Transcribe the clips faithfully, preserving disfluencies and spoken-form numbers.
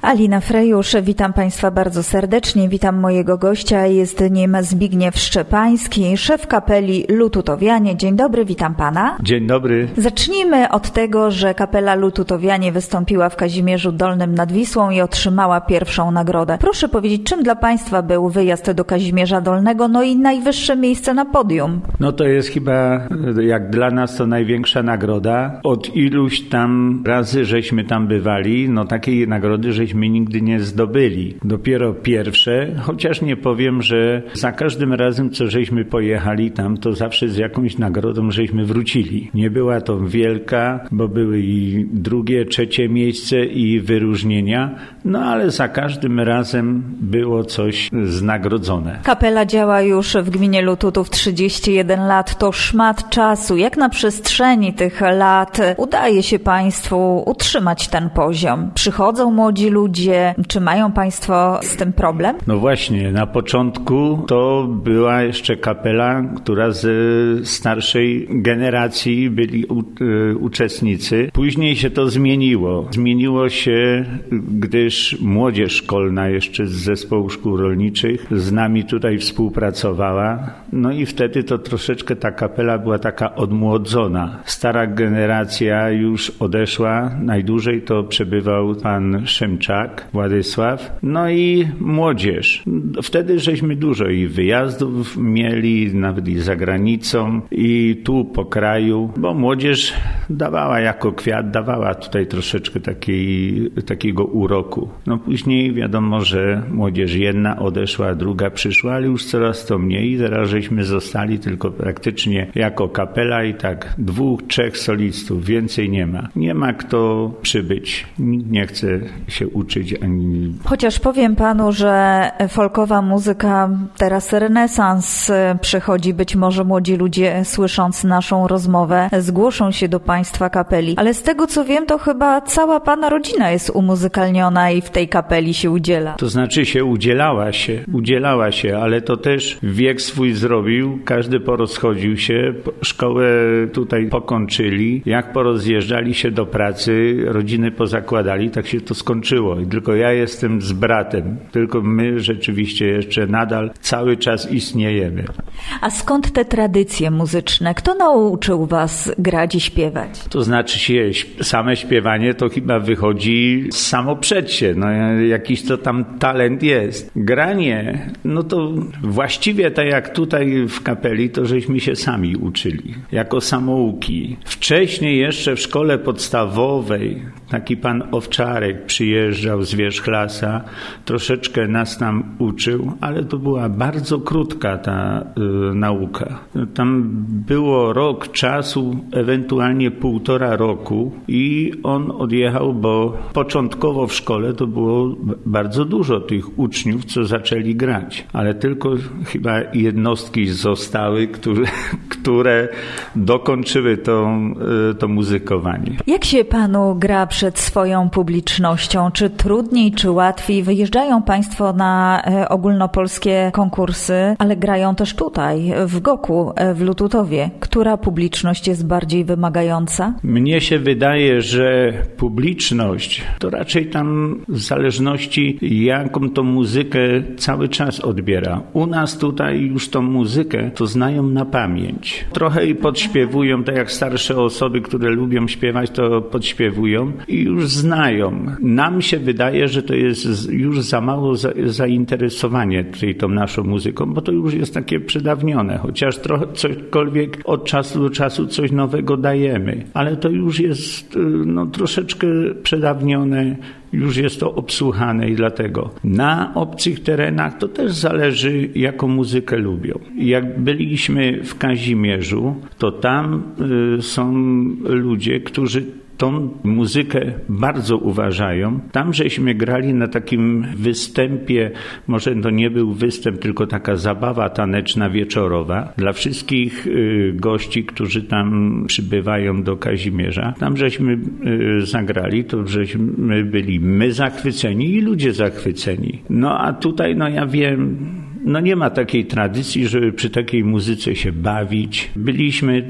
Alina Frejusz, witam Państwa bardzo serdecznie. Witam mojego gościa, jest nim Zbigniew Szczepański, szef kapeli Lututowianie. Dzień dobry, witam Pana. Dzień dobry. Zacznijmy od tego, że kapela Lututowianie wystąpiła w Kazimierzu Dolnym nad Wisłą i otrzymała pierwszą nagrodę. Proszę powiedzieć, czym dla Państwa był wyjazd do Kazimierza Dolnego, no i najwyższe miejsce na podium? No to jest chyba, jak dla nas, to największa nagroda. Od iluś tam razy żeśmy tam bywali, no takiej nagrody żeśmy my nigdy nie zdobyli. Dopiero pierwsze, chociaż nie powiem, że za każdym razem, co żeśmy pojechali tam, to zawsze z jakąś nagrodą żeśmy wrócili. Nie była to wielka, bo były i drugie, trzecie miejsce i wyróżnienia, no ale za każdym razem było coś znagrodzone. Kapela działa już w gminie Lututów trzydzieści jeden lat, to szmat czasu. Jak na przestrzeni tych lat udaje się Państwu utrzymać ten poziom? Przychodzą młodzi ludzie, Ludzie, czy mają Państwo z tym problem? No właśnie, na początku to była jeszcze kapela, która z starszej generacji byli u, y, uczestnicy. Później się to zmieniło. Zmieniło się, gdyż młodzież szkolna jeszcze z zespołu szkół rolniczych z nami tutaj współpracowała. No i wtedy to troszeczkę ta kapela była taka odmłodzona. Stara generacja już odeszła. Najdłużej to przebywał pan Szymczak, Władysław, no i młodzież. Wtedy żeśmy dużo i wyjazdów mieli, nawet i za granicą, i tu po kraju, bo młodzież dawała jako kwiat, dawała tutaj troszeczkę takiej, takiego uroku. No później wiadomo, że młodzież jedna odeszła, druga przyszła, ale już coraz to mniej. Teraz żeśmy zostali tylko praktycznie jako kapela i tak dwóch, trzech solistów, więcej nie ma. Nie ma kto przybyć. Nikt nie chce się uczyć ani... Chociaż powiem Panu, że folkowa muzyka teraz renesans przychodzi. Być może młodzi ludzie, słysząc naszą rozmowę, zgłoszą się do Państwa kapeli. Ale z tego co wiem, to chyba cała Pana rodzina jest umuzykalniona i w tej kapeli się udziela. To znaczy się udzielała się, udzielała się, ale to też wiek swój zrobił. Każdy porozchodził się, szkołę tutaj pokończyli. Jak porozjeżdżali się do pracy, rodziny pozakładali, tak się to skończyło. I tylko ja jestem z bratem. Tylko my rzeczywiście jeszcze nadal cały czas istniejemy. A skąd te tradycje muzyczne? Kto nauczył Was grać i śpiewać? To znaczy się, same śpiewanie to chyba wychodzi samo przecie. No, jakiś to tam talent jest. Granie, no to właściwie tak jak tutaj w kapeli, to żeśmy się sami uczyli. Jako samouki. Wcześniej jeszcze w szkole podstawowej taki pan Owczarek przyjeżdżał z Wierzchlasa, troszeczkę nas tam uczył, ale to była bardzo krótka ta y, nauka. Tam było rok czasu, ewentualnie półtora roku i on odjechał, bo początkowo w szkole to było bardzo dużo tych uczniów, co zaczęli grać, ale tylko chyba jednostki zostały, które, które dokończyły to, y, to muzykowanie. Jak się Panu gra przed swoją publicznością? Czy trudniej, czy łatwiej? Wyjeżdżają Państwo na e, ogólnopolskie konkursy, ale grają też tutaj, w Goku, e, w Lututowie. Która publiczność jest bardziej wymagająca? Mnie się wydaje, że publiczność to raczej tam w zależności jaką tą muzykę cały czas odbiera. U nas tutaj już tą muzykę to znają na pamięć. Trochę i podśpiewują, tak jak starsze osoby, które lubią śpiewać, to podśpiewują i już znają. Nam się wydaje, że to jest już za mało za, zainteresowanie tej, tą naszą muzyką, bo to już jest takie przedawnione, chociaż trochę cośkolwiek od czasu do czasu coś nowego dajemy, ale to już jest no, troszeczkę przedawnione, już jest to obsłuchane i dlatego na obcych terenach to też zależy, jaką muzykę lubią. Jak byliśmy w Kazimierzu, to tam y, są ludzie, którzy tą muzykę bardzo uważają. Tam żeśmy grali na takim występie, może to nie był występ, tylko taka zabawa taneczna wieczorowa dla wszystkich y, gości, którzy tam przybywają do Kazimierza. Tam żeśmy y, zagrali, to żeśmy byli my zachwyceni i ludzie zachwyceni. No a tutaj, no ja wiem, no nie ma takiej tradycji, żeby przy takiej muzyce się bawić. Byliśmy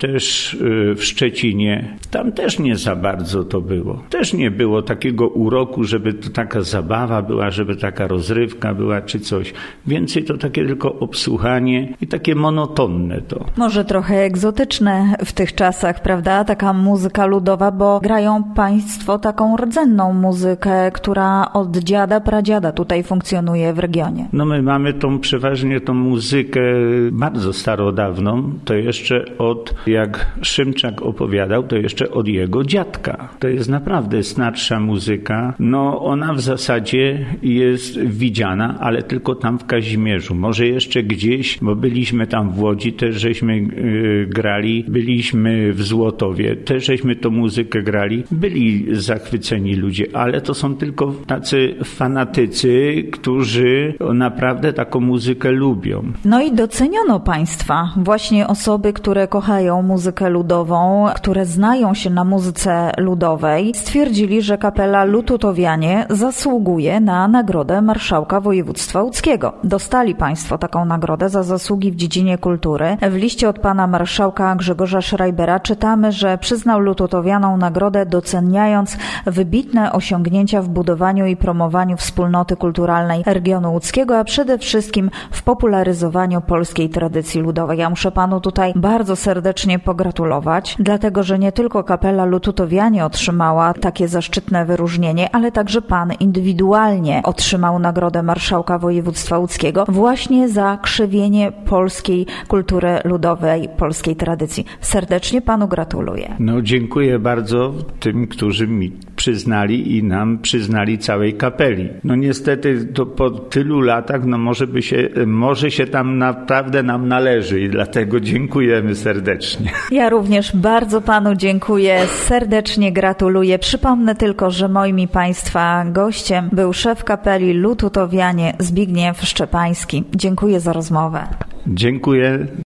też w Szczecinie. Tam też nie za bardzo to było. Też nie było takiego uroku, żeby to taka zabawa była, żeby taka rozrywka była czy coś. Więcej to takie tylko obsłuchanie i takie monotonne to. Może trochę egzotyczne w tych czasach, prawda? Taka muzyka ludowa, bo grają państwo taką rdzenną muzykę, która od dziada, pradziada tutaj funkcjonuje w regionie. No my mamy tą przeważnie tą muzykę bardzo starodawną, to jeszcze od, jak Szymczak opowiadał, to jeszcze od jego dziadka. To jest naprawdę starsza muzyka. No ona w zasadzie jest widziana, ale tylko tam w Kazimierzu. Może jeszcze gdzieś, bo byliśmy tam w Łodzi, też żeśmy yy, grali. Byliśmy w Złotowie, też żeśmy tą muzykę grali. Byli zachwyceni ludzie, ale to są tylko tacy fanatycy, którzy naprawdę taką muzykę lubią. No i doceniono państwa, właśnie osoby, które kochają muzykę ludową, które znają się na muzyce ludowej, stwierdzili, że kapela Lututowianie zasługuje na nagrodę Marszałka Województwa Łódzkiego. Dostali państwo taką nagrodę za zasługi w dziedzinie kultury. W liście od pana marszałka Grzegorza Schreibera czytamy, że przyznał Lututowianom nagrodę doceniając wybitne osiągnięcia w budowaniu i promowaniu wspólnoty kulturalnej regionu łódzkiego, a przede wszystkim w popularyzowaniu polskiej tradycji ludowej. Ja muszę panu tutaj bardzo serdecznie pogratulować, dlatego że nie tylko kapela Lututowianie otrzymała takie zaszczytne wyróżnienie, ale także pan indywidualnie otrzymał nagrodę Marszałka Województwa Łódzkiego właśnie za krzewienie polskiej kultury ludowej, polskiej tradycji. Serdecznie panu gratuluję. No dziękuję bardzo tym, którzy mi przyznali i nam przyznali całej kapeli. No niestety to po tylu latach, no może by się, może się tam naprawdę nam należy i dlatego dziękujemy serdecznie. Ja również bardzo panu dziękuję, serdecznie gratuluję. Przypomnę tylko, że moim i państwa gościem był szef kapeli Lututowianie Zbigniew Szczepański. Dziękuję za rozmowę. Dziękuję.